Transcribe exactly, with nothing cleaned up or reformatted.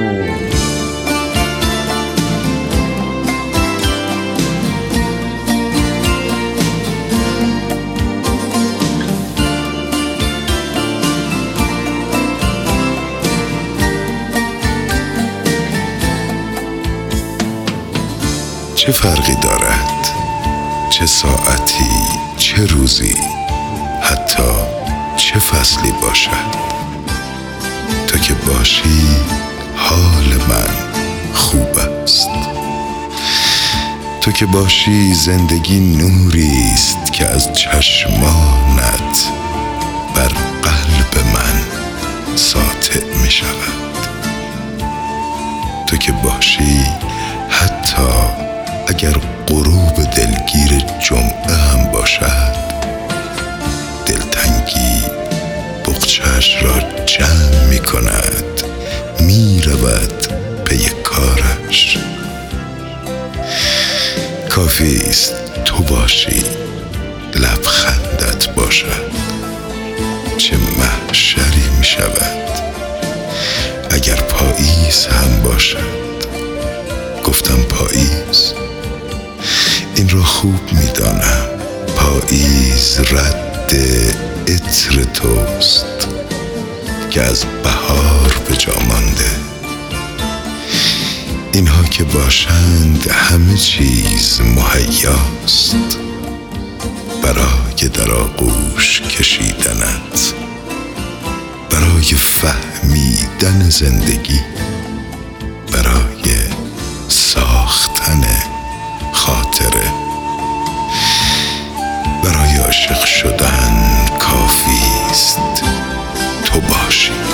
چه فرقی دارد چه ساعتی چه روزی، حتی چه فصلی باشد؟ تو که باشی حال من خوب است. تو که باشی زندگی نوری است که از چشمانت بر قلب من ساطع می شود. تو که باشی حتی اگر غروب دلگیر جمعه هم باشد، دلتنگی بغچه‌اش را جمع می کند، می رود پی کارش. کافی است تو باشی لبخندت باشد، چه محشری می شود اگر پاییز هم باشد. گفتم پاییز، این را خوب می دانم، پاییز رد عطر توست که از بهار به جا مانده. اینها که باشند همه چیز مهیاست برای در آغوش کشیدنت، برای فهمیدن زندگی، برای ساختن خاطره. برای عاشق شدن کافی است تو باشی.